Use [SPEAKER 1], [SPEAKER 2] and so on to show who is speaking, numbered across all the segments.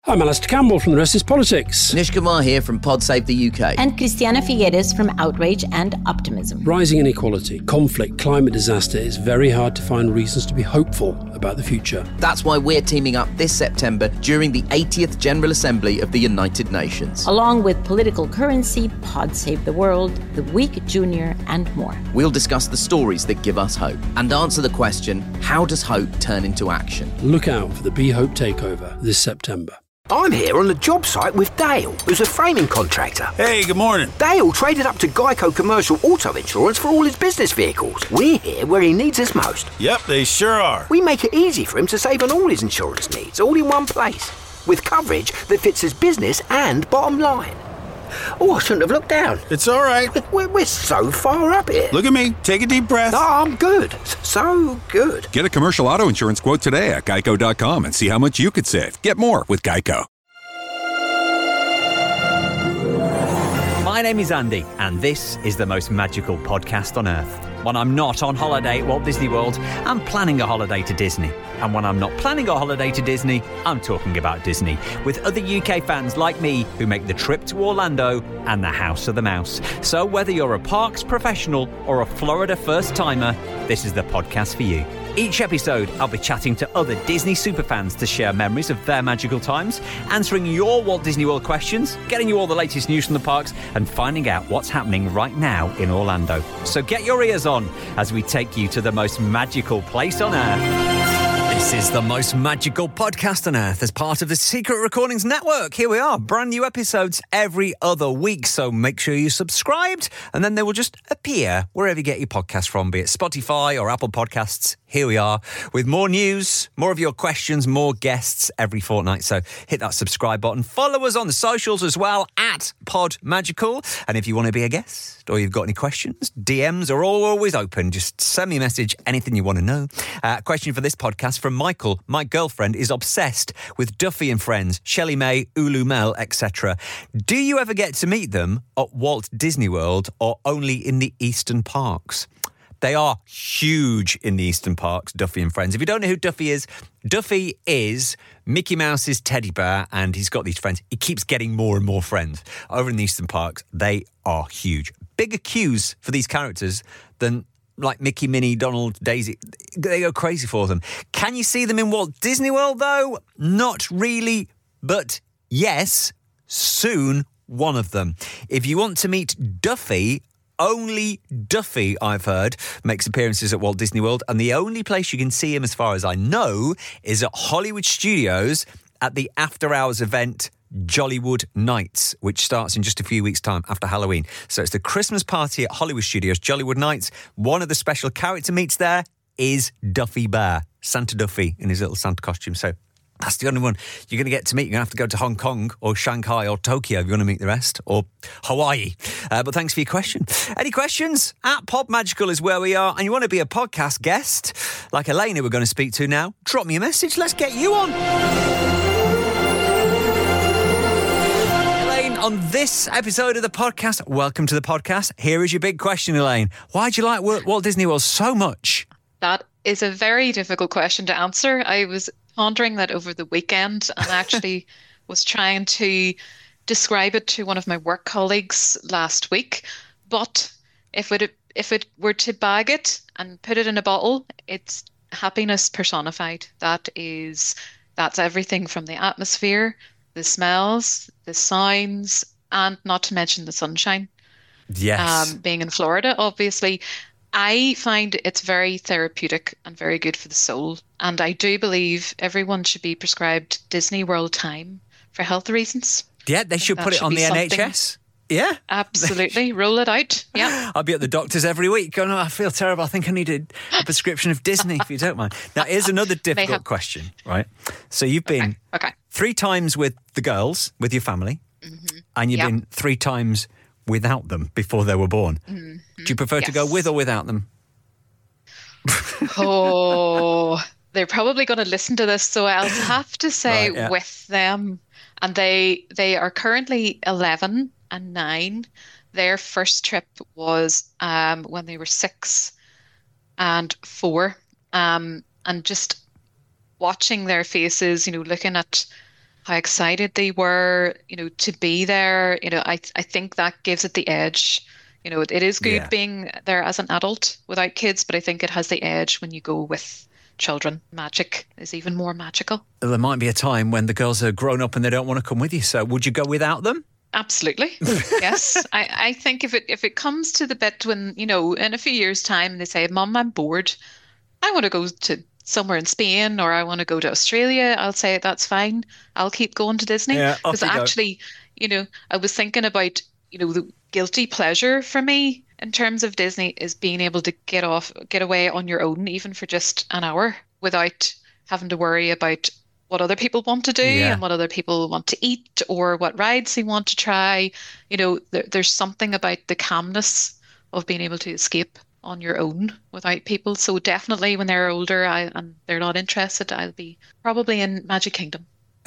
[SPEAKER 1] I'm Alistair Campbell from The Rest is Politics.
[SPEAKER 2] Nish Kumar here from Pod Save the UK.
[SPEAKER 3] And Christiana Figueres from Outrage and Optimism.
[SPEAKER 1] Rising inequality, conflict, climate disaster, it's very hard to find reasons to be hopeful about the future.
[SPEAKER 2] That's why we're teaming up this September during the 80th General Assembly of the United Nations.
[SPEAKER 3] Along with Political Currency, Pod Save the World, The Week Junior, and more.
[SPEAKER 2] We'll discuss the stories that give us hope and answer the question, how does hope turn into action?
[SPEAKER 1] Look out for the Be Hope Takeover this September.
[SPEAKER 4] I'm here on the job site with Dale, who's a framing contractor.
[SPEAKER 5] Hey, good morning.
[SPEAKER 4] Dale traded up to Geico Commercial Auto Insurance for all his business vehicles. We're here where he needs us most.
[SPEAKER 5] Yep, they sure are.
[SPEAKER 4] We make it easy for him to save on all his insurance needs, all in one place, with coverage that fits his business and bottom line. Oh, I shouldn't have looked down.
[SPEAKER 5] It's all right.
[SPEAKER 4] We're so far up here.
[SPEAKER 5] Look at me. Take a deep breath.
[SPEAKER 4] Oh, I'm good. So good.
[SPEAKER 6] Get a commercial auto insurance quote today at geico.com and see how much you could save. Get more with Geico.
[SPEAKER 7] My name is Andy, and this is the most magical podcast on earth. When I'm not on holiday at Walt Disney World, I'm planning a holiday to Disney. And when I'm not planning a holiday to Disney, I'm talking about Disney, with other UK fans like me who make the trip to Orlando and the House of the Mouse. So whether you're a parks professional or a Florida first-timer, this is the podcast for you. Each episode, I'll be chatting to other Disney superfans to share memories of their magical times, answering your Walt Disney World questions, getting you all the latest news from the parks, and finding out what's happening right now in Orlando. So get your ears on as we take you to the most magical place on earth. This is the most magical podcast on earth as part of the Secret Recordings Network. Here we are, brand new episodes every other week. So make sure you're subscribed and then they will just appear wherever you get your podcast from, be it Spotify or Apple Podcasts. Here we are with more news, more of your questions, more guests every fortnight. So hit that subscribe button. Follow us on the socials as well at PodMagical. And if you want to be a guest or you've got any questions, DMs are always open. Just send me a message, anything you want to know. Question for this podcast from Michael. My girlfriend is obsessed with Duffy and Friends, Shelley May, Ulu Mel, etc. Do you ever get to meet them at Walt Disney World or only in the Eastern Parks? They are huge in the Eastern Parks, Duffy and Friends. If you don't know who Duffy is Mickey Mouse's teddy bear, and he's got these friends. He keeps getting more and more friends. Over in the Eastern Parks, they are huge. Bigger queues for these characters than like Mickey, Minnie, Donald, Daisy. They go crazy for them. Can you see them in Walt Disney World, though? Not really, but yes, soon one of them. If you want to meet Duffy, only Duffy, I've heard, makes appearances at Walt Disney World, and the only place you can see him, as far as I know, is at Hollywood Studios at the after-hours event Jollywood Nights, which starts in just a few weeks' time after Halloween. So it's the Christmas party at Hollywood Studios, Jollywood Nights. One of the special character meets there is Duffy Bear, Santa Duffy in his little Santa costume. So that's the only one you're going to get to meet. You're going to have to go to Hong Kong or Shanghai or Tokyo if you want to meet the rest, or Hawaii. But thanks for your question. Any questions? At PodMagical is where we are, and you want to be a podcast guest, like Elaine, who we're going to speak to now, drop me a message. Let's get you on. Elaine, on this episode of the podcast, welcome to the podcast. Here is your big question, Elaine. Why do you like Walt Disney World so much?
[SPEAKER 8] That is a very difficult question to answer. I was pondering that over the weekend and actually was trying to describe it to one of my work colleagues last week. But if it were to bag it and put it in a bottle, it's happiness personified. That's everything from the atmosphere, the smells, the sounds, and not to mention the sunshine.
[SPEAKER 7] Yes.
[SPEAKER 8] Being in Florida, obviously. I find it's very therapeutic and very good for the soul. And I do believe everyone should be prescribed Disney World time for health reasons.
[SPEAKER 7] Yeah, they should put it on the NHS. Yeah.
[SPEAKER 8] Absolutely. Roll it out. Yeah.
[SPEAKER 7] I'll be at the doctor's every week going, I feel terrible. I think I need a prescription of Disney, if you don't mind. Now, here's another difficult question, right? So you've been 3 times with the girls, with your family, and you've been 3 times without them before they were born. Mm-hmm. Do you prefer to go with or without them?
[SPEAKER 8] Oh, they're probably going to listen to this, so I'll have to say with them. And they are currently 11 and 9. Their first trip was when they were 6 and 4. And just watching their faces, looking at how excited they were, to be there. I think that gives it the edge. It is good being there as an adult without kids, but I think it has the edge when you go with children. Magic is even more magical.
[SPEAKER 7] There might be a time when the girls are grown up and they don't want to come with you. So would you go without them?
[SPEAKER 8] Absolutely. Yes. I think if it comes to the bit when, in a few years' time they say, Mum, I'm bored. I want to go to somewhere in Spain or I want to go to Australia, I'll say that's fine. I'll keep going to Disney. Because actually, I was thinking about, the guilty pleasure for me in terms of Disney is being able to get away on your own, even for just an hour, without having to worry about what other people want to do and what other people want to eat or what rides they want to try. There's something about the calmness of being able to escape on your own without people. So definitely when they're older and they're not interested, I'll be probably in Magic Kingdom.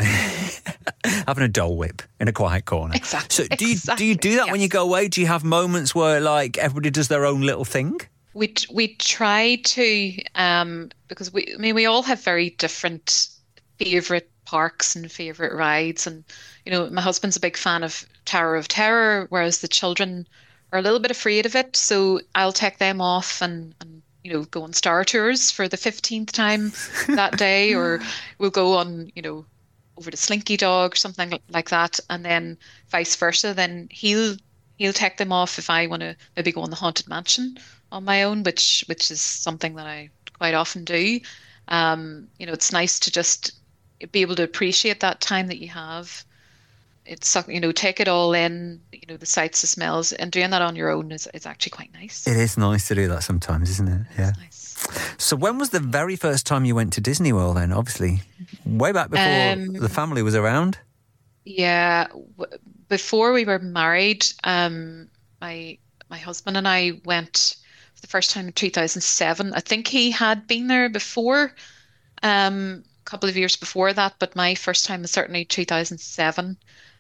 [SPEAKER 7] Having a Dole Whip in a quiet corner.
[SPEAKER 8] Exactly.
[SPEAKER 7] So do you do that when you go away? Do you have moments where like everybody does their own little thing?
[SPEAKER 8] We try to because we all have very different favourite parks and favourite rides, and my husband's a big fan of Tower of Terror, whereas the children are a little bit afraid of it, so I'll take them off and go on Star Tours for the 15th time that day, or we'll go on over to Slinky Dog or something like that, and then vice versa. Then he'll take them off if I want to maybe go on the Haunted Mansion on my own, which is something that I quite often do. It's nice to just be able to appreciate that time that you have. It's take it all in, the sights, the smells, and doing that on your own is actually quite nice.
[SPEAKER 7] It is nice to do that sometimes, isn't it? Yeah.
[SPEAKER 8] It's nice.
[SPEAKER 7] So when was the very first time you went to Disney World then? Obviously, way back before the family was around?
[SPEAKER 8] Yeah, before we were married, my husband and I went for the first time in 2007. I think he had been there before, a couple of years before that, but my first time was certainly 2007.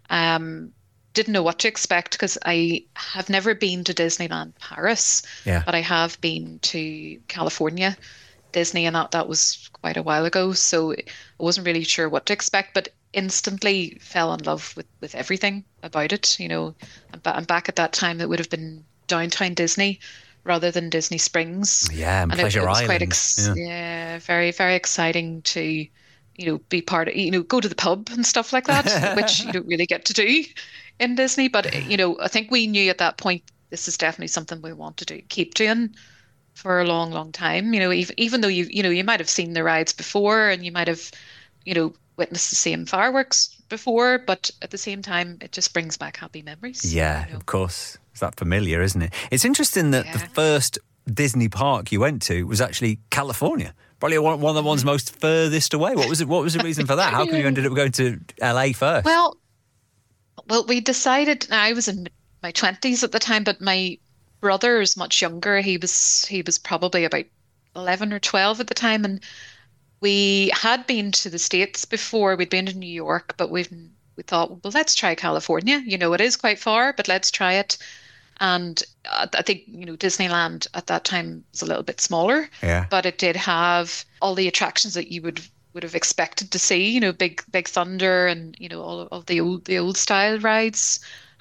[SPEAKER 8] Didn't know what to expect because I have never been to Disneyland Paris, but I have been to California Disney, and that was quite a while ago, so I wasn't really sure what to expect, but instantly fell in love with everything about it. And back at that time, it would have been Downtown Disney rather than Disney Springs.
[SPEAKER 7] Yeah, and Pleasure
[SPEAKER 8] it was
[SPEAKER 7] Island.
[SPEAKER 8] Quite very, very exciting to be part of, go to the pub and stuff like that, which you don't really get to do in Disney. But, I think we knew at that point, this is definitely something we want to keep doing for a long, long time. Even though you might have seen the rides before and you might have, witnessed the same fireworks before, but at the same time, it just brings back happy memories.
[SPEAKER 7] Yeah, of course. It's that familiar, isn't it? It's interesting that the first Disney park you went to was actually California. Probably one of the ones most furthest away. What was the reason for that? How come you ended up going to LA first?
[SPEAKER 8] Well, we decided. I was in my 20s at the time, but my brother is much younger. He was probably about 11 or 12 at the time, and we had been to the States before. We'd been to New York, but we thought, well, let's try California. It is quite far, but let's try it. And I think, Disneyland at that time was a little bit smaller, but it did have all the attractions that you would have expected to see, Big Thunder and, all of the old style rides.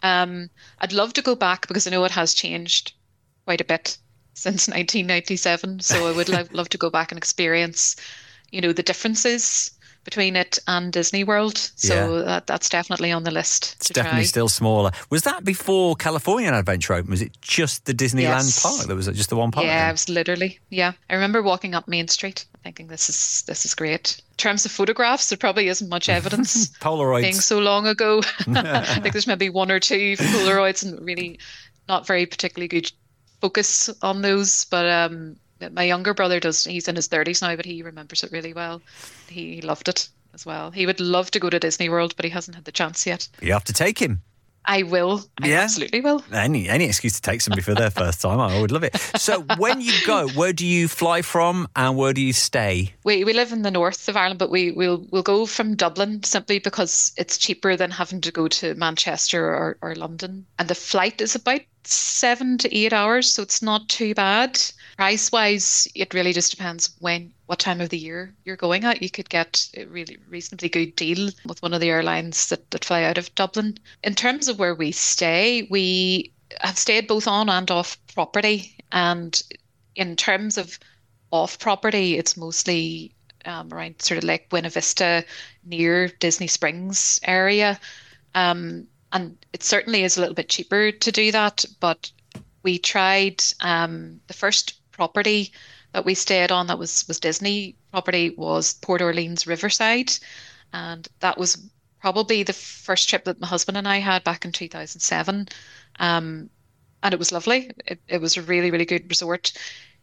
[SPEAKER 8] I'd love to go back because I know it has changed quite a bit since 1997. So I would love to go back and experience, the differences between it and Disney World. So that's definitely on the list.
[SPEAKER 7] It's definitely still smaller. Was that before California Adventure opened? Was it just the Disneyland park? There was just the one park?
[SPEAKER 8] Yeah, it was literally. Yeah. I remember walking up Main Street thinking this is great. In terms of photographs, there probably isn't much evidence.
[SPEAKER 7] Polaroids.
[SPEAKER 8] Being so long ago. I think there's maybe one or two Polaroids and really not very particularly good focus on those. But my younger brother does. He's in his 30s now, but he remembers it really well. He loved it as well. He would love to go to Disney World, but he hasn't had the chance yet.
[SPEAKER 7] You have to take him.
[SPEAKER 8] I will. I absolutely will.
[SPEAKER 7] Any excuse to take somebody for their first time, I would love it. So when you go, where do you fly from and where do you stay?
[SPEAKER 8] We live in the north of Ireland, but we'll go from Dublin simply because it's cheaper than having to go to Manchester or London. And the flight is about 7 to 8 hours, so it's not too bad. Price-wise, it really just depends what time of the year you're going at. You could get a really reasonably good deal with one of the airlines that fly out of Dublin. In terms of where we stay, we have stayed both on and off property. And in terms of off property, it's mostly around sort of Lake Buena Vista near Disney Springs area. And it certainly is a little bit cheaper to do that, but we tried the first property that we stayed on that was Disney property was Port Orleans Riverside, and that was probably the first trip that my husband and I had back in 2007, and it was lovely. It was a really, really good resort.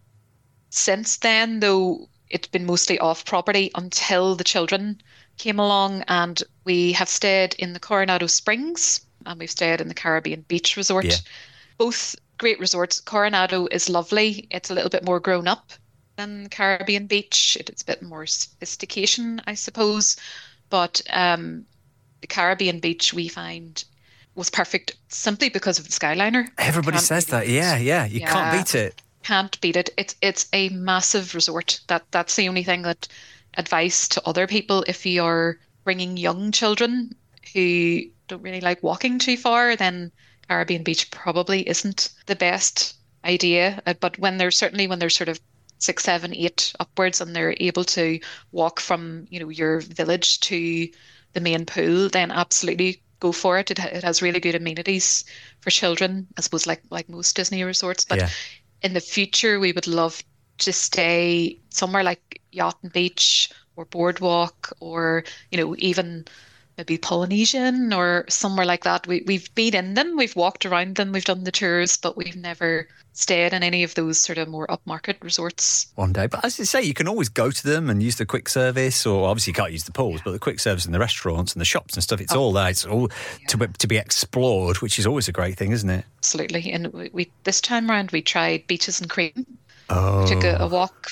[SPEAKER 8] Since then, though, it's been mostly off property until the children came along, and we have stayed in the Coronado Springs and we've stayed in the Caribbean Beach Resort.
[SPEAKER 7] Yeah.
[SPEAKER 8] Both great resorts. Coronado is lovely. It's a little bit more grown up than Caribbean Beach. It's a bit more sophistication, I suppose. But the Caribbean Beach we find was perfect simply because of the Skyliner.
[SPEAKER 7] Everybody says that. Yeah. You can't beat it.
[SPEAKER 8] Can't beat it. It's a massive resort. That's the only thing that advice to other people if you are bringing young children who don't really like walking too far, then Caribbean Beach probably isn't the best idea. But when they're sort of 6, 7, 8 upwards and they're able to walk from, your village to the main pool, then absolutely go for it. It has really good amenities for children, I suppose, like most Disney resorts. But in the future, we would love to stay somewhere like Yacht and Beach or Boardwalk or, even maybe Polynesian or somewhere like that. We've been in them, we've walked around them, we've done the tours, but we've never stayed in any of those sort of more upmarket resorts.
[SPEAKER 7] One day. But as you say, you can always go to them and use the quick service, or obviously you can't use the pools, but the quick service in the restaurants and the shops and stuff, it's all there. It's all to be explored, which is always a great thing, isn't it?
[SPEAKER 8] Absolutely. And we this time around, we tried Beaches and Cream.
[SPEAKER 7] Oh.
[SPEAKER 8] We took a walk.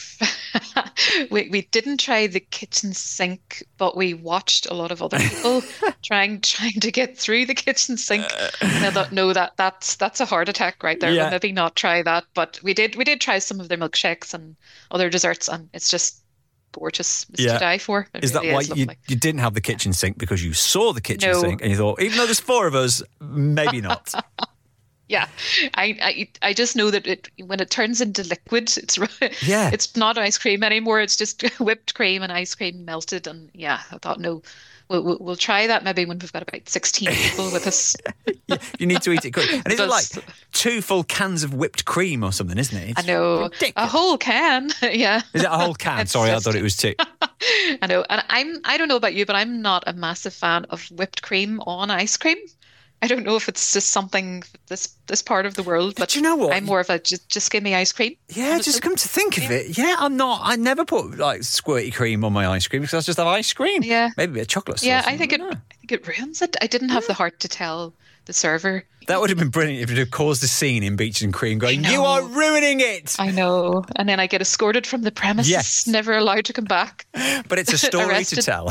[SPEAKER 8] We didn't try the kitchen sink, but we watched a lot of other people trying to get through the kitchen sink. And I thought, no, that's a heart attack right there. We'll maybe not try that. But we did try some of their milkshakes and other desserts, and it's just gorgeous. It's to die for.
[SPEAKER 7] Is that why you didn't have the kitchen sink? Because you saw the kitchen sink and you thought, even though there's 4 of us, maybe not.
[SPEAKER 8] Yeah, I just know that when it turns into liquid, it's not ice cream anymore. It's just whipped cream and ice cream melted. And I thought, no, we'll try that maybe when we've got about 16 people with us.
[SPEAKER 7] You need to eat it quick. And is it like 2 full cans of whipped cream or something, isn't it?
[SPEAKER 8] I know. Ridiculous. A whole can. Yeah.
[SPEAKER 7] Is it a whole can? Sorry, I thought it was 2.
[SPEAKER 8] I know. And I don't know about you, but I'm not a massive fan of whipped cream on ice cream. I don't know if it's just something this part of the world, but
[SPEAKER 7] you know what?
[SPEAKER 8] I'm more of a just give me ice cream.
[SPEAKER 7] Yeah, just come to think of it. Yeah, I'm not. I never put like squirty cream on my ice cream because I just have ice cream. Yeah, maybe a bit of chocolate sauce.
[SPEAKER 8] Yeah, I think it ruins it. I didn't have the heart to tell the server.
[SPEAKER 7] That would have been brilliant if it had caused a scene in Beaches and Cream going, you are ruining it.
[SPEAKER 8] I know. And then I get escorted from the premises, never allowed to come back.
[SPEAKER 7] But it's a story to tell.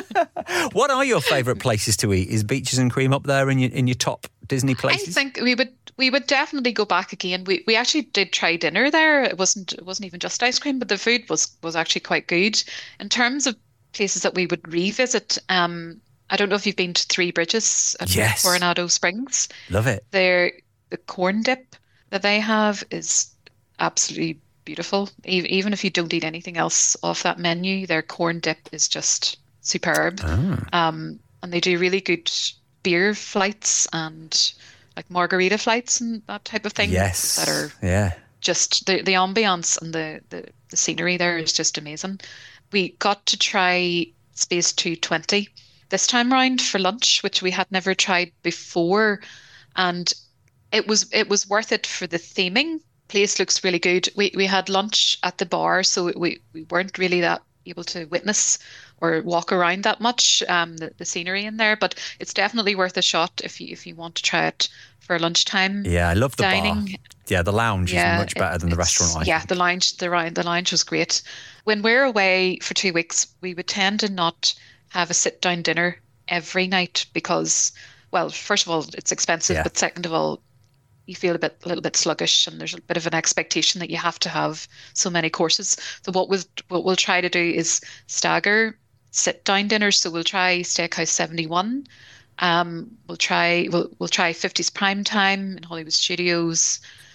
[SPEAKER 7] What are your favourite places to eat? Is Beaches and Cream up there in your top Disney places?
[SPEAKER 8] I think we would definitely go back again. We actually did try dinner there. It wasn't even just ice cream, but the food was actually quite good. In terms of places that we would revisit, I don't know if you've been to Three Bridges at Coronado Springs.
[SPEAKER 7] Love it.
[SPEAKER 8] The corn dip that they have is absolutely beautiful. Even if you don't eat anything else off that menu, their corn dip is just superb. And they do really good beer flights and like margarita flights and that type of thing.
[SPEAKER 7] Yes.
[SPEAKER 8] That are just the ambience and the scenery there is just amazing. We got to try Space 220 this time round for lunch, which we had never tried before, and it was worth it for the theming. Place looks really good. We had lunch at the bar, so we weren't really that able to witness or walk around that much, the scenery in there, but it's definitely worth a shot if you want to try it for lunchtime.
[SPEAKER 7] Yeah, I love the
[SPEAKER 8] dining.
[SPEAKER 7] bar. Yeah, the lounge is much better than the restaurant.
[SPEAKER 8] The lounge was great. When we're away for 2 weeks, we would tend to not have a sit-down dinner every night because, well, first of all, it's expensive, but second of all, you feel a little bit sluggish, and there's a bit of an expectation that you have to have so many courses. So what we'll try to do is stagger sit down dinners. So we'll try Steakhouse 71. We'll try 50s Prime Time in Hollywood Studios.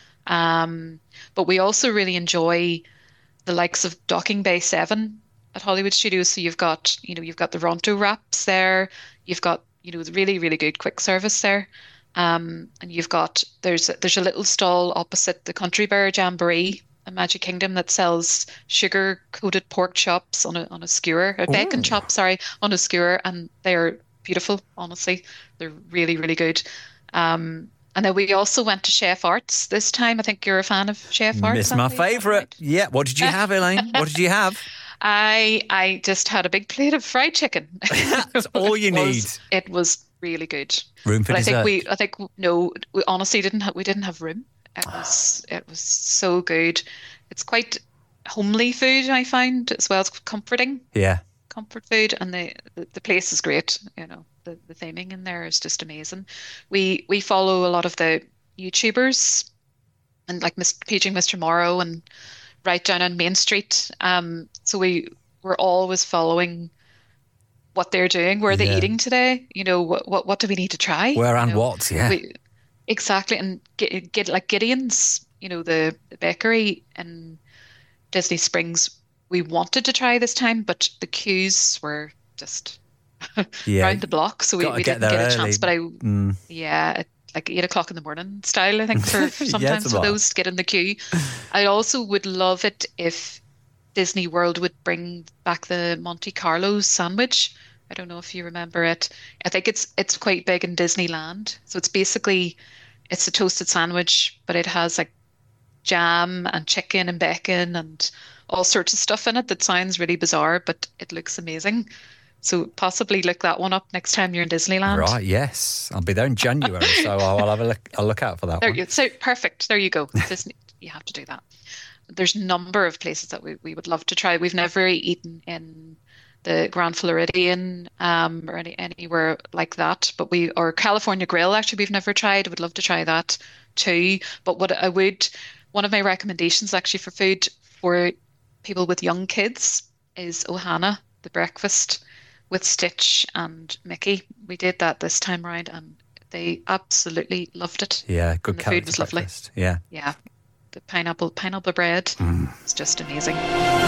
[SPEAKER 8] But we also really enjoy the likes of Docking Bay 7 at Hollywood Studios. So you've got the Ronto wraps there. You've got, the really, really good quick service there. And there's a little stall opposite the Country Bear Jamboree in Magic Kingdom that sells sugar-coated pork chops on a skewer, bacon chops, sorry, on a skewer, and they are beautiful, honestly. They're really, really good. And then we also went to Chef Arts this time. I think you're a fan of Chef Arts.
[SPEAKER 7] It's my favourite. Right? Yeah. What did you have, Elaine? What did you have?
[SPEAKER 8] I just had a big plate of fried chicken.
[SPEAKER 7] That's all you need.
[SPEAKER 8] It was really good.
[SPEAKER 7] Room for dessert.
[SPEAKER 8] We honestly didn't have room. It was so good. It's quite homely food, I find, as well as comforting.
[SPEAKER 7] Yeah. Comfort
[SPEAKER 8] food, and the place is great. The theming in there is just amazing. We follow a lot of the YouTubers, and like Paging Mr. Morrow, and right down on Main Street. So we're always following what they're doing. Where are they eating today? What do we need to try?
[SPEAKER 7] Where and what? Yeah.
[SPEAKER 8] Exactly, and get like Gideon's, the bakery in Disney Springs. We wanted to try this time, but the queues were just round the block, so we didn't get a chance. But like 8 o'clock in the morning style, I think, for sometimes for those to get in the queue. I also would love it if Disney World would bring back the Monte Carlo sandwich. I don't know if you remember it. I think it's quite big in Disneyland. So it's a toasted sandwich, but it has like jam and chicken and bacon and all sorts of stuff in it that sounds really bizarre, but it looks amazing. So possibly look that one up next time you're in Disneyland.
[SPEAKER 7] Right, yes. I'll be there in January, so I'll have a look. I'll look out for that one.
[SPEAKER 8] So perfect. There you go. Disney, you have to do that. There's a number of places that we would love to try. We've never eaten in the Grand Floridian or anywhere like that, or California Grill, actually, we've never tried. Would love to try that too. But one of my recommendations actually for food for people with young kids is Ohana, the breakfast with Stitch and Mickey. We did that this time around, and they absolutely loved it.
[SPEAKER 7] Yeah, good.
[SPEAKER 8] The food was lovely.
[SPEAKER 7] Yeah,
[SPEAKER 8] the pineapple bread. It's just amazing.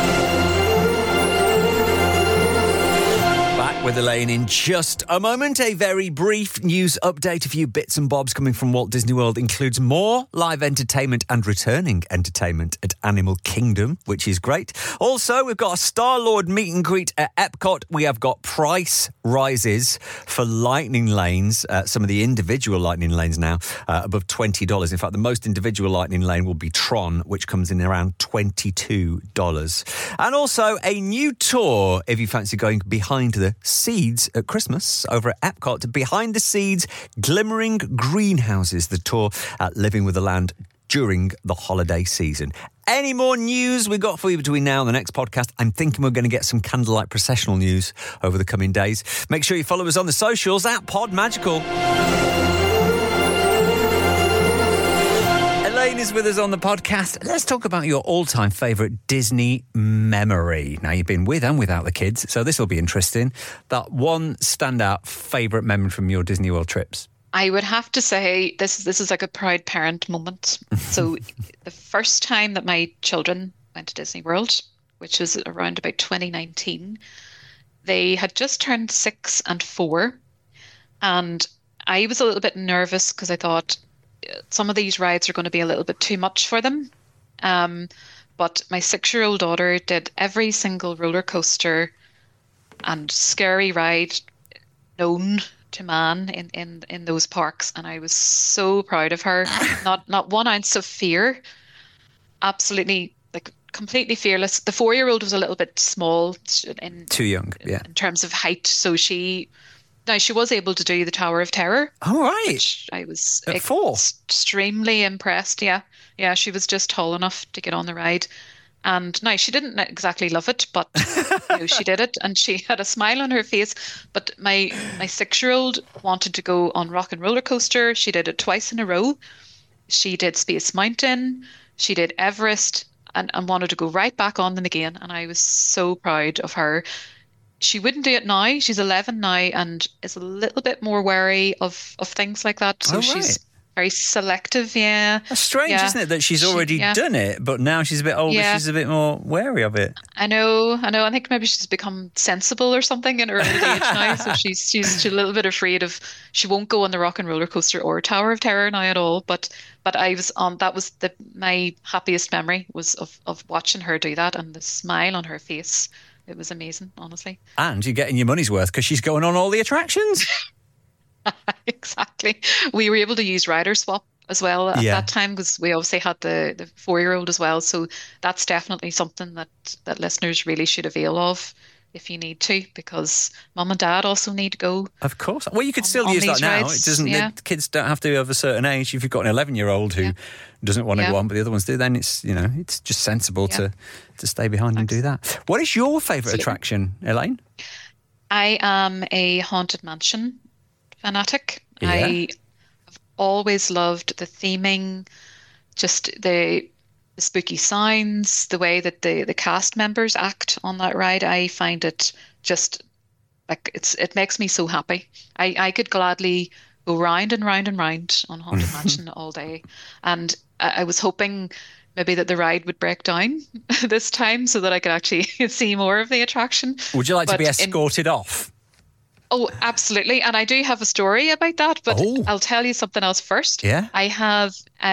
[SPEAKER 7] Back with Elaine in just a moment. A very brief news update. A few bits and bobs coming from Walt Disney World includes more live entertainment and returning entertainment at Animal Kingdom, which is great. Also, we've got a Star-Lord meet and greet at Epcot. We have got price rises for lightning lanes. Some of the individual lightning lanes now above $20. In fact, the most individual lightning lane will be Tron, which comes in around $22. And also a new tour if you fancy going behind the seeds at Christmas over at Epcot. Behind the Seeds, Glimmering Greenhouses, the tour at Living with the Land during the holiday season. Any more news we got for you between now and the next podcast? I'm thinking we're going to get some candlelight processional news over the coming days. Make sure you follow us on the socials at Pod Magical. Elaine is with us on the podcast. Let's talk about your all-time favourite Disney memory. Now, you've been with and without the kids, so this will be interesting. That one standout favourite memory from your Disney World trips.
[SPEAKER 8] I would have to say this is like a proud parent moment. So the first time that my children went to Disney World, which was around about 2019, they had just turned 6 and 4. And I was a little bit nervous because I thought some of these rides are going to be a little bit too much for them. But my 6-year-old daughter did every single roller coaster and scary ride known to man in those parks, and I was so proud of her. Not 1 ounce of fear. Absolutely, like completely fearless. The 4-year-old was a little bit small,
[SPEAKER 7] too young,
[SPEAKER 8] in terms of height. So she was able to do the Tower of Terror.
[SPEAKER 7] All right.
[SPEAKER 8] Which I was
[SPEAKER 7] at 4
[SPEAKER 8] extremely impressed. Yeah, she was just tall enough to get on the ride. And now she didn't exactly love it, but she did it, and she had a smile on her face. But my 6-year-old wanted to go on Rock and Roller Coaster. She did it twice in a row, She did Space Mountain, she did Everest, and wanted to go right back on them again. And I was so proud of her. She wouldn't do it now. She's 11 now and is a little bit more wary of things like that. So
[SPEAKER 7] Oh, right.
[SPEAKER 8] she's very selective. Yeah.
[SPEAKER 7] That's strange,
[SPEAKER 8] Yeah.
[SPEAKER 7] isn't it? That she's already
[SPEAKER 8] Yeah.
[SPEAKER 7] done it, but now she's a bit older.
[SPEAKER 8] Yeah.
[SPEAKER 7] She's a bit more wary of it.
[SPEAKER 8] I know. I think maybe she's become sensible or something in her old age now. So she's a little bit afraid of. She won't go on the Rock and Roller Coaster or Tower of Terror now at all. But I was on. That was my happiest memory was of watching her do that and the smile on her face. It was amazing, honestly.
[SPEAKER 7] And you're getting your money's worth because she's going on all the attractions.
[SPEAKER 8] Exactly. We were able to use rider swap as well at
[SPEAKER 7] Yeah.
[SPEAKER 8] that time because we obviously had the 4-year-old as well. So that's definitely something that listeners really should avail of if you need to, because mum and dad also need to go.
[SPEAKER 7] Of course. Well, you could still
[SPEAKER 8] on
[SPEAKER 7] use that
[SPEAKER 8] these
[SPEAKER 7] now.
[SPEAKER 8] rides,
[SPEAKER 7] It doesn't.
[SPEAKER 8] yeah.
[SPEAKER 7] The kids don't have to be of a certain age. If you've got an 11-year-old who doesn't want to
[SPEAKER 8] Yeah.
[SPEAKER 7] go on, but the other ones do, then it's just sensible
[SPEAKER 8] Yeah.
[SPEAKER 7] to stay behind and do that. What is your favourite
[SPEAKER 8] Absolutely.
[SPEAKER 7] attraction, Elaine?
[SPEAKER 8] I am a Haunted Mansion fanatic.
[SPEAKER 7] Yeah.
[SPEAKER 8] I have always loved the theming, just the spooky sounds, the way that the cast members act on that ride. I find it just like it makes me so happy. I could gladly go round and round and round on Haunted Mansion all day. And I was hoping maybe that the ride would break down this time so that I could actually see more of the attraction.
[SPEAKER 7] Would you like to
[SPEAKER 8] But
[SPEAKER 7] be
[SPEAKER 8] in-
[SPEAKER 7] escorted off?
[SPEAKER 8] Oh, absolutely. And I do have a story about that, but
[SPEAKER 7] Oh.
[SPEAKER 8] I'll tell you something else first.
[SPEAKER 7] Yeah.
[SPEAKER 8] I have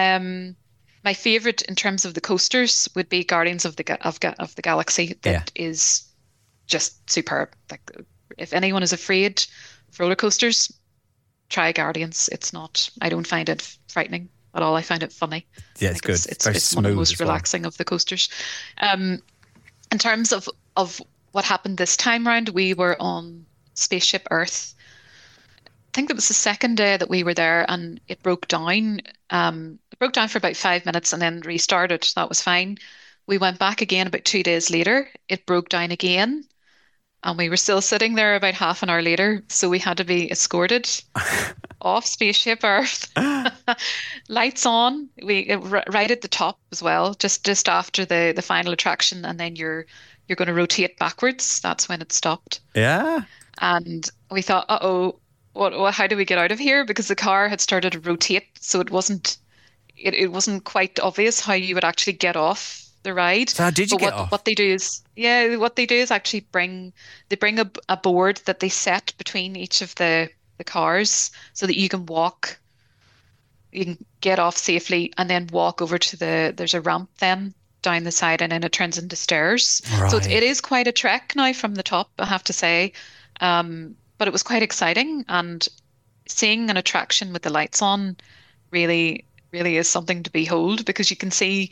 [SPEAKER 8] my favorite in terms of the coasters would be Guardians of the Galaxy. That is just superb. Like, if anyone is afraid of roller coasters, try Guardians. It's not. I don't find it frightening at all. I find it funny.
[SPEAKER 7] Yeah,
[SPEAKER 8] I
[SPEAKER 7] it's
[SPEAKER 8] think
[SPEAKER 7] good.
[SPEAKER 8] It's
[SPEAKER 7] Very
[SPEAKER 8] one of the
[SPEAKER 7] smooth
[SPEAKER 8] most
[SPEAKER 7] as well.
[SPEAKER 8] relaxing of the coasters. In terms of what happened this time round, we were on Spaceship Earth. I think it was the second day that we were there, and it broke down. It broke down for about 5 minutes and then restarted. That was fine. We went back again about 2 days later. It broke down again, and we were still sitting there about half an hour later. So we had to be escorted off Spaceship Earth. Lights on. Right at the top as well, just after the final attraction, and then you're going to rotate backwards. That's when it stopped.
[SPEAKER 7] Yeah.
[SPEAKER 8] And we thought, uh-oh, what? How do we get out of here? Because the car had started to rotate, so it wasn't quite obvious how you would actually get off the ride.
[SPEAKER 7] So how did you
[SPEAKER 8] But
[SPEAKER 7] get off?
[SPEAKER 8] What they do is actually bring a board that they set between each of the cars so that you can walk. You can get off safely and then walk over to there's a ramp then down the side, and then it turns into stairs. So
[SPEAKER 7] Right.
[SPEAKER 8] it is quite a trek now from the top, I have to say. But it was quite exciting, and seeing an attraction with the lights on really, really is something to behold, because you can see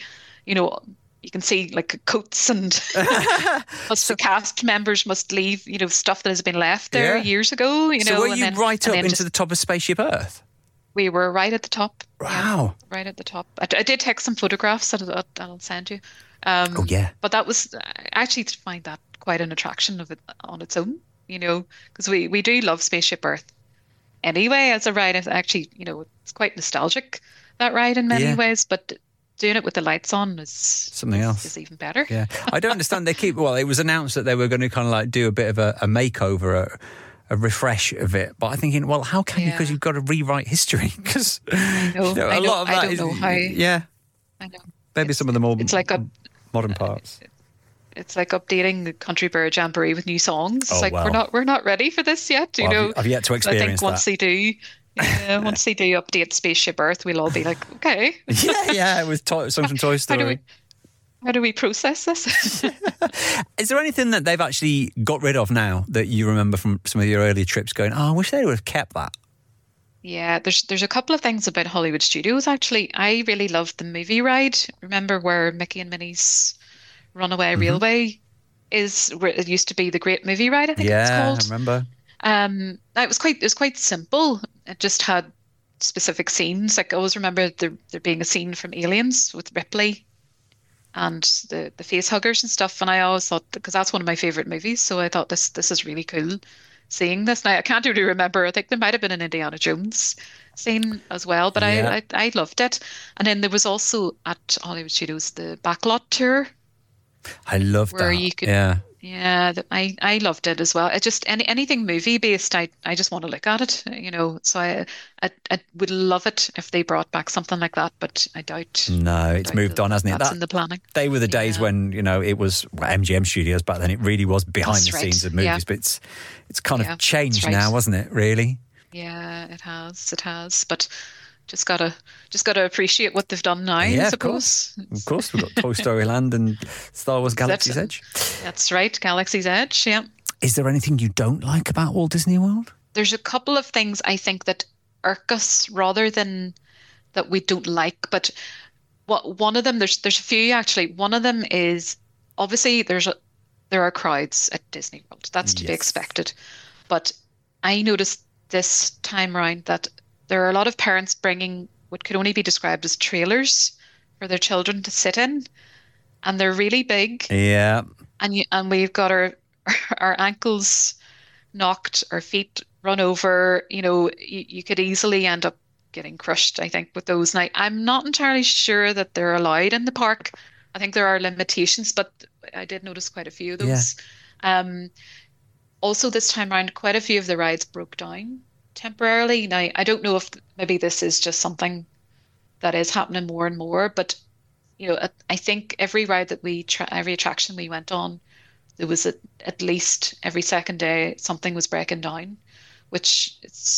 [SPEAKER 8] like coats and plus the cast members must leave, stuff that has been left there
[SPEAKER 7] Yeah.
[SPEAKER 8] years ago,
[SPEAKER 7] So were
[SPEAKER 8] and
[SPEAKER 7] you
[SPEAKER 8] then-
[SPEAKER 7] right
[SPEAKER 8] and
[SPEAKER 7] up
[SPEAKER 8] then
[SPEAKER 7] into
[SPEAKER 8] just-
[SPEAKER 7] the top of Spaceship Earth?
[SPEAKER 8] We were right at the top. Yeah,
[SPEAKER 7] Wow.
[SPEAKER 8] right at the top. I did take some photographs that I'll send you.
[SPEAKER 7] Oh, yeah.
[SPEAKER 8] But that was, I actually find that quite an attraction of it on its own, because we do love Spaceship Earth anyway as a ride. It's actually, it's quite nostalgic, that ride in many
[SPEAKER 7] Yeah.
[SPEAKER 8] ways, but doing it with the lights on is
[SPEAKER 7] Something else.
[SPEAKER 8] is even better.
[SPEAKER 7] Yeah. I don't understand. It was announced that they were going to kind of like do a bit of a makeover, a refresh of it. But I'm thinking, well, how can you? Because you've got to rewrite history. Because
[SPEAKER 8] I know.
[SPEAKER 7] a lot of
[SPEAKER 8] I
[SPEAKER 7] that
[SPEAKER 8] don't
[SPEAKER 7] is,
[SPEAKER 8] know how.
[SPEAKER 7] yeah,
[SPEAKER 8] I know.
[SPEAKER 7] maybe some of the more
[SPEAKER 8] It's like
[SPEAKER 7] modern parts.
[SPEAKER 8] it's like updating the Country Bear Jamboree with new songs. It's
[SPEAKER 7] Oh,
[SPEAKER 8] like
[SPEAKER 7] wow.
[SPEAKER 8] we're not ready for this yet.
[SPEAKER 7] Well, I've yet to
[SPEAKER 8] I think
[SPEAKER 7] experience
[SPEAKER 8] once
[SPEAKER 7] that.
[SPEAKER 8] they do, once they do update Spaceship Earth, we'll all be like, okay,
[SPEAKER 7] yeah, it was songs from Toy Story.
[SPEAKER 8] how do we process this?
[SPEAKER 7] Is there anything that they've actually got rid of now that you remember from some of your earlier trips going, oh, I wish they would have kept that?
[SPEAKER 8] Yeah, there's a couple of things about Hollywood Studios, actually. I really loved the movie ride. Remember where Mickey and Minnie's Runaway Railway is, where it used to be the Great Movie Ride, I think it was
[SPEAKER 7] Yeah,
[SPEAKER 8] called.
[SPEAKER 7] I remember.
[SPEAKER 8] It was quite simple. It just had specific scenes. Like, I always remember there being a scene from Aliens with Ripley and the face huggers and stuff. And I always thought, because that's one of my favorite movies, so I thought this is really cool. seeing this. Now, I can't really remember. I think there might have been an Indiana Jones scene as well, but
[SPEAKER 7] Yeah.
[SPEAKER 8] I loved it. And then there was also at Hollywood Studios the Backlot tour
[SPEAKER 7] I love
[SPEAKER 8] where
[SPEAKER 7] that.
[SPEAKER 8] you could,
[SPEAKER 7] Yeah.
[SPEAKER 8] I loved it as well. It just anything movie based, I just want to look at it, you know. So I would love it if they brought back something like that, but I doubt.
[SPEAKER 7] No, it's
[SPEAKER 8] doubt
[SPEAKER 7] moved
[SPEAKER 8] that
[SPEAKER 7] on, hasn't it?
[SPEAKER 8] That's in the planning.
[SPEAKER 7] They were the days
[SPEAKER 8] Yeah.
[SPEAKER 7] when, it was MGM Studios back then. It really was behind
[SPEAKER 8] That's
[SPEAKER 7] the
[SPEAKER 8] right.
[SPEAKER 7] scenes of movies,
[SPEAKER 8] Yeah.
[SPEAKER 7] but it's kind
[SPEAKER 8] Yeah,
[SPEAKER 7] of changed
[SPEAKER 8] that's right.
[SPEAKER 7] now, wasn't it? Really?
[SPEAKER 8] Yeah, it has. It has. But just gotta appreciate what they've done now,
[SPEAKER 7] Yeah,
[SPEAKER 8] I
[SPEAKER 7] of course.
[SPEAKER 8] suppose.
[SPEAKER 7] Of course, we've got Toy Story Land and Star Wars Galaxy's Edge.
[SPEAKER 8] That's right, Galaxy's Edge, yeah.
[SPEAKER 7] Is there anything you don't like about Walt Disney World?
[SPEAKER 8] There's a couple of things I think that irk us rather than that we don't like. But one of them, there's a few actually. One of them is obviously there are crowds at Disney World. That's to be
[SPEAKER 7] Yes.
[SPEAKER 8] expected. But I noticed this time around that there are a lot of parents bringing what could only be described as trailers for their children to sit in, and they're really big.
[SPEAKER 7] Yeah.
[SPEAKER 8] And we've got our ankles knocked, our feet run over. You know, you could easily end up getting crushed, I think, with those. Now, I'm not entirely sure that they're allowed in the park. I think there are limitations, but I did notice quite a few of those. Also, this time around, quite a few of the rides broke down temporarily. Now, I don't know if maybe this is just something that is happening more and more, but you know, I think every ride that every attraction we went on, there was at least every second day something was breaking down, which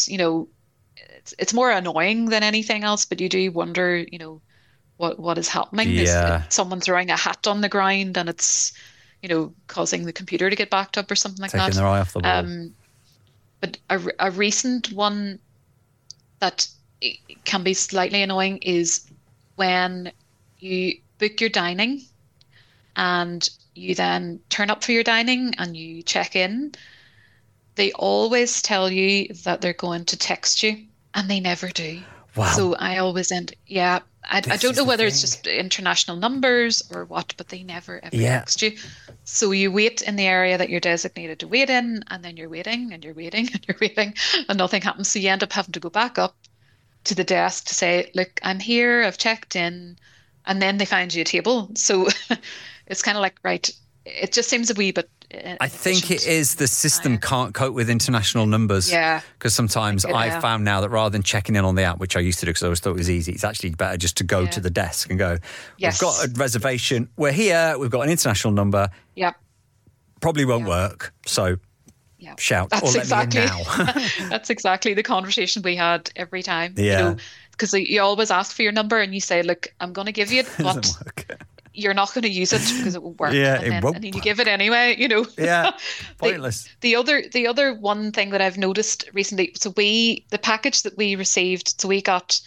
[SPEAKER 8] it's more annoying than anything else. But you do wonder, you know, what is happening.
[SPEAKER 7] Yeah.
[SPEAKER 8] Is someone throwing a hat on the ground and it's, you know, causing the computer to get backed up or something like
[SPEAKER 7] Taking
[SPEAKER 8] that.
[SPEAKER 7] their eye off the ball.
[SPEAKER 8] But a recent one that can be slightly annoying is when you book your dining and you then turn up for your dining and you check in. They always tell you that they're going to text you, and they never do.
[SPEAKER 7] Wow.
[SPEAKER 8] So I always I
[SPEAKER 7] This
[SPEAKER 8] don't
[SPEAKER 7] is
[SPEAKER 8] know
[SPEAKER 7] the
[SPEAKER 8] whether it's
[SPEAKER 7] thing.
[SPEAKER 8] just international numbers or what, but they never ever
[SPEAKER 7] Yeah.
[SPEAKER 8] text you. So you wait in the area that you're designated to wait in, and then you're waiting and you're waiting and you're waiting, and nothing happens. So you end up having to go back up to the desk to say, "Look, I'm here. I've checked in," and then they find you a table. So it's kind of like, right. It just seems a wee bit.
[SPEAKER 7] I think it
[SPEAKER 8] inefficient.
[SPEAKER 7] is the system can't cope with international numbers.
[SPEAKER 8] Yeah.
[SPEAKER 7] Because sometimes
[SPEAKER 8] Yeah.
[SPEAKER 7] I've found now that rather than checking in on the app, which I used to do because I always thought it was easy, it's actually better just to go
[SPEAKER 8] Yeah.
[SPEAKER 7] to the desk and go,
[SPEAKER 8] Yes.
[SPEAKER 7] we've got a reservation, we're here, we've got an international number,
[SPEAKER 8] Yeah.
[SPEAKER 7] probably won't work, so
[SPEAKER 8] Yeah.
[SPEAKER 7] shout
[SPEAKER 8] That's
[SPEAKER 7] or let
[SPEAKER 8] exactly
[SPEAKER 7] me in now.
[SPEAKER 8] that's exactly the conversation we had every time.
[SPEAKER 7] Yeah.
[SPEAKER 8] You know, because you always ask for your number and you say, "Look, I'm going to give you it, but
[SPEAKER 7] Doesn't work.
[SPEAKER 8] you're not going to use it because it won't work."
[SPEAKER 7] Yeah,
[SPEAKER 8] and
[SPEAKER 7] it
[SPEAKER 8] then,
[SPEAKER 7] won't
[SPEAKER 8] and then you give it anyway. You know.
[SPEAKER 7] Yeah, pointless.
[SPEAKER 8] The other one thing that I've noticed recently, so the package that we received, so we got,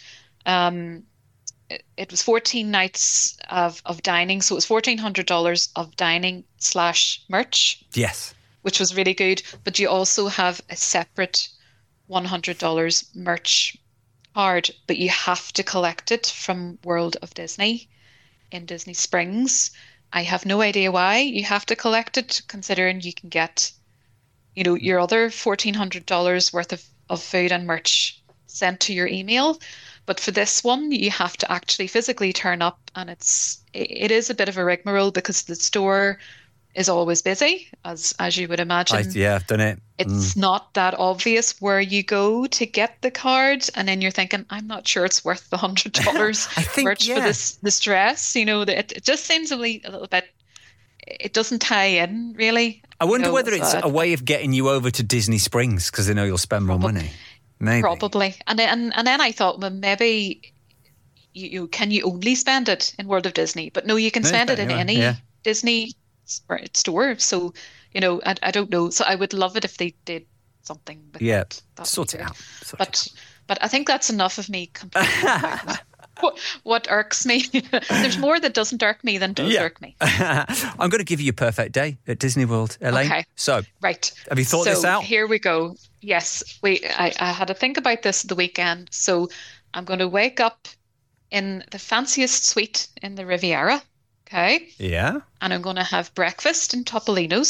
[SPEAKER 8] it was 14 nights of dining, so it was $1,400 of dining / merch,
[SPEAKER 7] Yes.
[SPEAKER 8] which was really good. But you also have a separate $100 merch card, but you have to collect it from World of Disney in Disney Springs. I have no idea why you have to collect it, considering you can get, you know, your other $1,400 worth of food and merch sent to your email. But for this one, you have to actually physically turn up, and it is a bit of a rigmarole because the store is always busy, as you would imagine.
[SPEAKER 7] I've done it.
[SPEAKER 8] It's not that obvious where you go to get the card, and then you're thinking, I'm not sure it's worth the $100
[SPEAKER 7] I think,
[SPEAKER 8] merch for this dress. You know, that it just seems a little bit. It doesn't tie in really.
[SPEAKER 7] I wonder
[SPEAKER 8] You know,
[SPEAKER 7] whether it's
[SPEAKER 8] so
[SPEAKER 7] a way of getting you over to Disney Springs because they know you'll spend more money. Maybe.
[SPEAKER 8] probably. And then I thought, well, maybe can you only spend it in World of Disney? But no, you can
[SPEAKER 7] No,
[SPEAKER 8] spend it in
[SPEAKER 7] anywhere,
[SPEAKER 8] any
[SPEAKER 7] yeah.
[SPEAKER 8] Disney store. So, you know, I don't know. So I would love it if they did something. With
[SPEAKER 7] Yeah,
[SPEAKER 8] that
[SPEAKER 7] sort
[SPEAKER 8] would
[SPEAKER 7] it
[SPEAKER 8] be
[SPEAKER 7] out.
[SPEAKER 8] good. But I think that's enough of me complaining about what irks me. There's more that doesn't irk me than does irk me.
[SPEAKER 7] I'm going to give you a perfect day at Disney World, Elaine.
[SPEAKER 8] Okay.
[SPEAKER 7] So,
[SPEAKER 8] Right.
[SPEAKER 7] have you thought this out?
[SPEAKER 8] Here we go. Yes. I had to think about this the weekend. So I'm going to wake up in the fanciest suite in the Riviera. Okay.
[SPEAKER 7] Yeah.
[SPEAKER 8] And I'm going to have breakfast in Topolino's.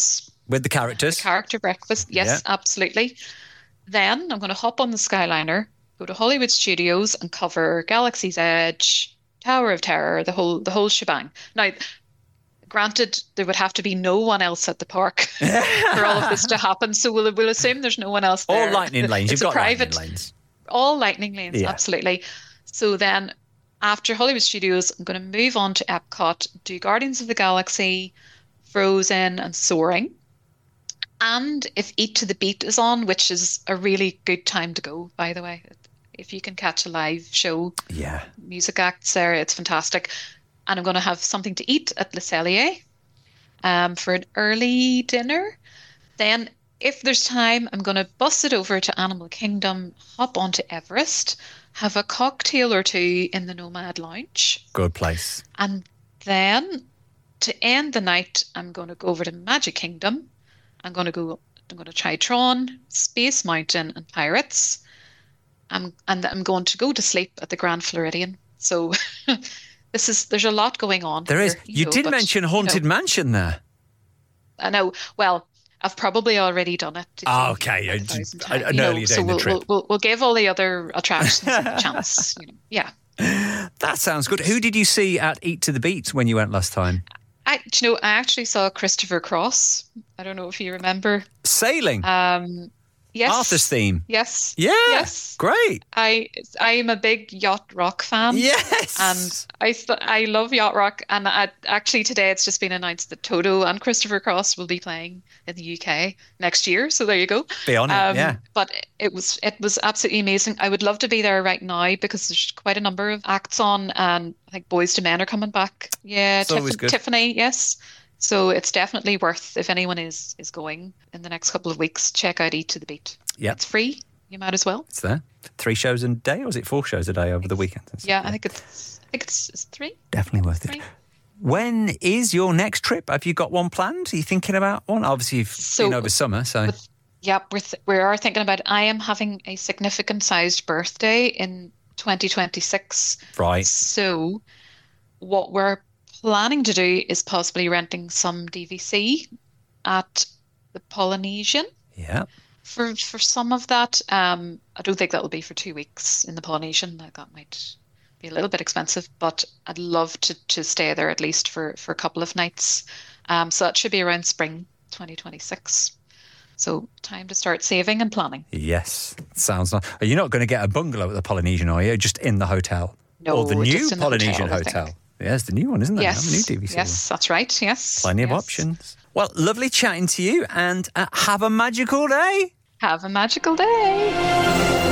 [SPEAKER 7] With the characters.
[SPEAKER 8] Character breakfast. Yes, absolutely. Then I'm going to hop on the Skyliner, go to Hollywood Studios and cover Galaxy's Edge, Tower of Terror, the whole shebang. Now, granted, there would have to be no one else at the park for all of this to happen. So we'll assume there's no one else there.
[SPEAKER 7] All lightning lanes. You've got lightning lanes.
[SPEAKER 8] All lightning lanes, absolutely. So then after Hollywood Studios, I'm going to move on to Epcot, do Guardians of the Galaxy, Frozen and Soaring. And if Eat to the Beat is on, which is a really good time to go, by the way, if you can catch a live show, music acts there, it's fantastic. And I'm going to have something to eat at Le Cellier for an early dinner. Then, if there's time, I'm going to bus it over to Animal Kingdom, hop onto Everest, have a cocktail or two in the Nomad Lounge.
[SPEAKER 7] Good place.
[SPEAKER 8] And then, to end the night, I'm going to go over to Magic Kingdom. I'm going to try Tron, Space Mountain, and Pirates. And I'm going to go to sleep at the Grand Floridian. So there's a lot going on.
[SPEAKER 7] There is. You did mention Haunted Mansion there.
[SPEAKER 8] I know. Well, I've probably already done it.
[SPEAKER 7] Okay. An early day in the trip.
[SPEAKER 8] We'll give all the other attractions a chance. Yeah.
[SPEAKER 7] That sounds good. Who did you see at Eat to the Beat when you went last time?
[SPEAKER 8] I actually saw Christopher Cross. I don't know if you remember.
[SPEAKER 7] Sailing.
[SPEAKER 8] Yes.
[SPEAKER 7] Arthur's theme.
[SPEAKER 8] Yes.
[SPEAKER 7] Yeah.
[SPEAKER 8] Yes.
[SPEAKER 7] Great.
[SPEAKER 8] I'm a big yacht rock fan.
[SPEAKER 7] Yes.
[SPEAKER 8] And I love yacht rock. And actually today it's just been announced that Toto and Christopher Cross will be playing in the UK next year. So there you go.
[SPEAKER 7] Be on it. Yeah.
[SPEAKER 8] But it was absolutely amazing. I would love to be there right now because there's quite a number of acts on, and I think Boys to Men are coming back. Yeah. Tiffany. Yes. So it's definitely worth, if anyone is going in the next couple of weeks, check out Eat to the Beat.
[SPEAKER 7] Yeah.
[SPEAKER 8] It's free. You might as well.
[SPEAKER 7] It's there. 3 shows a day, or is it 4 shows a day over the weekend?
[SPEAKER 8] Yeah, I think it's 3.
[SPEAKER 7] Definitely worth it. When is your next trip? Have you got one planned? Are you thinking about one? Obviously, you've been over summer, so...
[SPEAKER 8] we are thinking about it. I am having a significant sized birthday in 2026.
[SPEAKER 7] Right.
[SPEAKER 8] So what we're planning to do is possibly renting some DVC at the Polynesian.
[SPEAKER 7] Yeah.
[SPEAKER 8] For some of that, I don't think that will be for 2 weeks in the Polynesian. That might be a little bit expensive, but I'd love to stay there at least for a couple of nights. So that should be around spring 2026. So time to start saving and planning.
[SPEAKER 7] Yes, sounds nice. Are you not going to get a bungalow at the Polynesian, are you? Just in the hotel?
[SPEAKER 8] No,
[SPEAKER 7] or the new Polynesian
[SPEAKER 8] hotel.
[SPEAKER 7] Yeah, it's the new one, isn't it?
[SPEAKER 8] Yes,
[SPEAKER 7] new DVC
[SPEAKER 8] yes, that's right. Yes,
[SPEAKER 7] plenty of options. Well, lovely chatting to you, and have a magical day.
[SPEAKER 8] Have a magical day.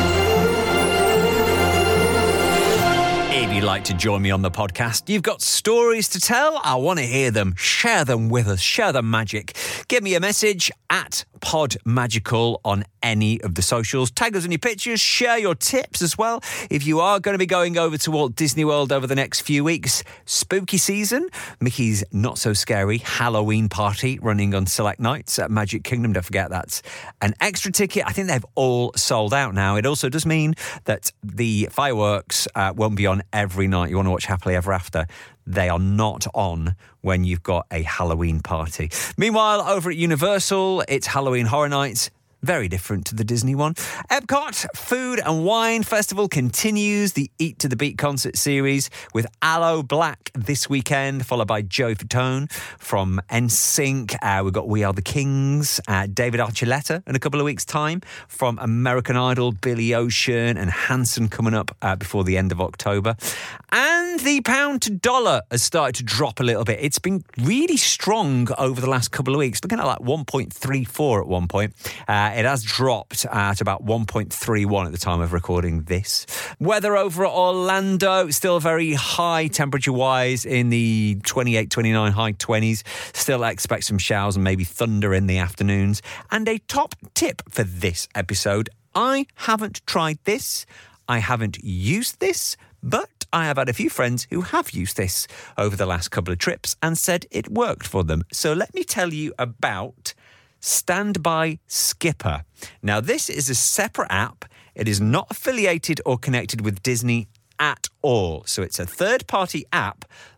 [SPEAKER 7] If you'd like to join me on the podcast, you've got stories to tell, I want to hear them. Share them with us. Share the magic. Give me a message at PodMagical on any of the socials. Tag us in your pictures. Share your tips as well. If you are going to be going over to Walt Disney World over the next few weeks, spooky season, Mickey's Not So Scary Halloween Party running on select nights at Magic Kingdom. Don't forget that's an extra ticket. I think they've all sold out now. It also does mean that the fireworks won't be on every night. You want to watch Happily Ever After. They are not on when you've got a Halloween party. Meanwhile, over at Universal, it's Halloween Horror Nights. Very different to the Disney one. Epcot Food and Wine Festival continues the Eat to the Beat concert series with Aloe Black this weekend, followed by Joey Fatone from NSYNC. We've got We Are the Kings, David Archuleta in a couple of weeks' time from American Idol, Billy Ocean and Hanson coming up before the end of October. And the pound to dollar has started to drop a little bit. It's been really strong over the last couple of weeks, looking at like 1.34 at one point. It has dropped at about 1.31 at the time of recording this. Weather over at Orlando, still very high temperature-wise in the 28, 29, high 20s. Still expect some showers and maybe thunder in the afternoons. And a top tip for this episode, I haven't tried this, I haven't used this, but I have had a few friends who have used this over the last couple of trips and said it worked for them. So let me tell you about Standby Skipper. Now, this is a separate app. It is not affiliated or connected with Disney at all. So it's a third-party app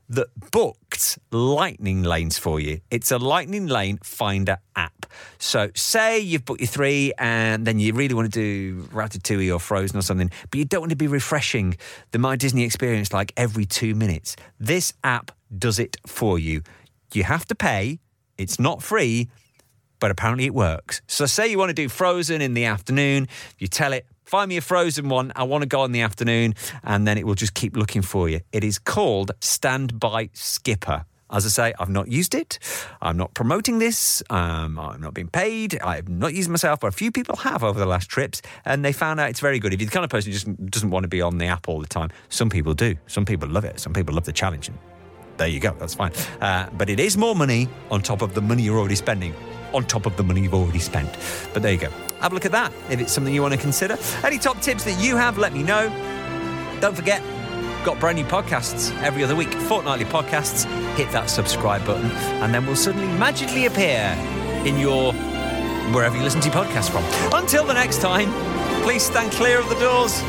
[SPEAKER 7] that booked lightning lanes for you. It's a lightning lane finder app. So say you've booked your 3 and then you really want to do Ratatouille or Frozen or something, but you don't want to be refreshing the My Disney experience like every 2 minutes. This app does it for you. You have to pay. It's not free, but apparently it works. So say you want to do Frozen in the afternoon, you tell it, find me a Frozen one, I want to go in the afternoon, and then it will just keep looking for you. It is called Standby Skipper. As I say, I've not used it. I'm not promoting this. I'm not being paid. I've not used it myself, but a few people have over the last trips, and they found out it's very good. If you're the kind of person who just doesn't want to be on the app all the time, some people do. Some people love it. Some people love the challenge. There you go. That's fine. But it is more money on top of the money you're already spending. On top of the money you've already spent. But there you go. Have a look at that if it's something you want to consider. Any top tips that you have, let me know. Don't forget, got brand new podcasts every other week, fortnightly podcasts. Hit that subscribe button and then we'll suddenly magically appear in your wherever you listen to your podcast from. Until the next time, please stand clear of the doors.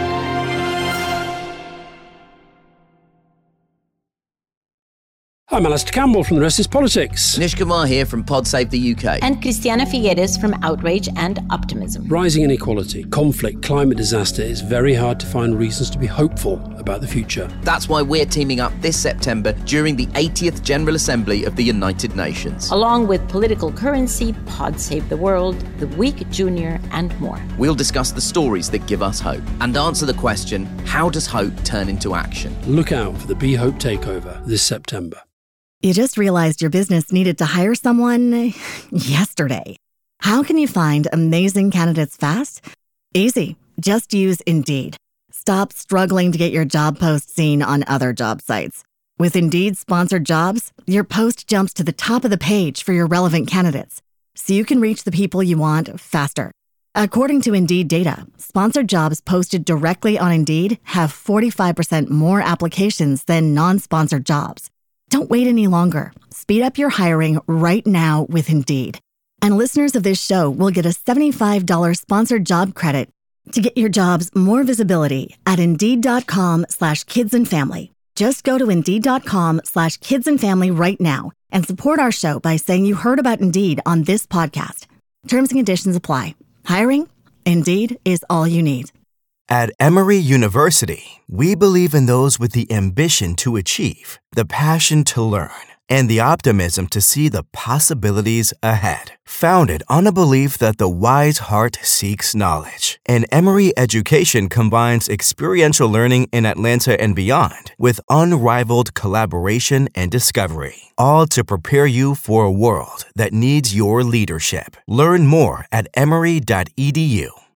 [SPEAKER 1] I'm Alistair Campbell from The Rest is Politics.
[SPEAKER 2] Nish Kumar here from Pod Save the UK.
[SPEAKER 3] And Christiana Figueres from Outrage and Optimism.
[SPEAKER 1] Rising inequality, conflict, climate disaster, it's very hard to find reasons to be hopeful about the future.
[SPEAKER 2] That's why we're teaming up this September during the 80th General Assembly of the United Nations.
[SPEAKER 3] Along with Political Currency, Pod Save the World, The Week Junior, and more.
[SPEAKER 2] We'll discuss the stories that give us hope and answer the question, how does hope turn into action?
[SPEAKER 1] Look out for the Be Hope Takeover this September.
[SPEAKER 9] You just realized your business needed to hire someone yesterday. How can you find amazing candidates fast? Easy. Just use Indeed. Stop struggling to get your job post seen on other job sites. With Indeed sponsored jobs, your post jumps to the top of the page for your relevant candidates, so you can reach the people you want faster. According to Indeed data, sponsored jobs posted directly on Indeed have 45% more applications than non-sponsored jobs. Don't wait any longer. Speed up your hiring right now with Indeed. And listeners of this show will get a $75 sponsored job credit to get your jobs more visibility at Indeed.com/kidsandfamily. Just go to Indeed.com/kidsandfamily right now and support our show by saying you heard about Indeed on this podcast. Terms and conditions apply. Hiring? Indeed is all you need.
[SPEAKER 10] At Emory University, we believe in those with the ambition to achieve, the passion to learn, and the optimism to see the possibilities ahead. Founded on a belief that the wise heart seeks knowledge, and Emory education combines experiential learning in Atlanta and beyond with unrivaled collaboration and discovery, all to prepare you for a world that needs your leadership. Learn more at emory.edu.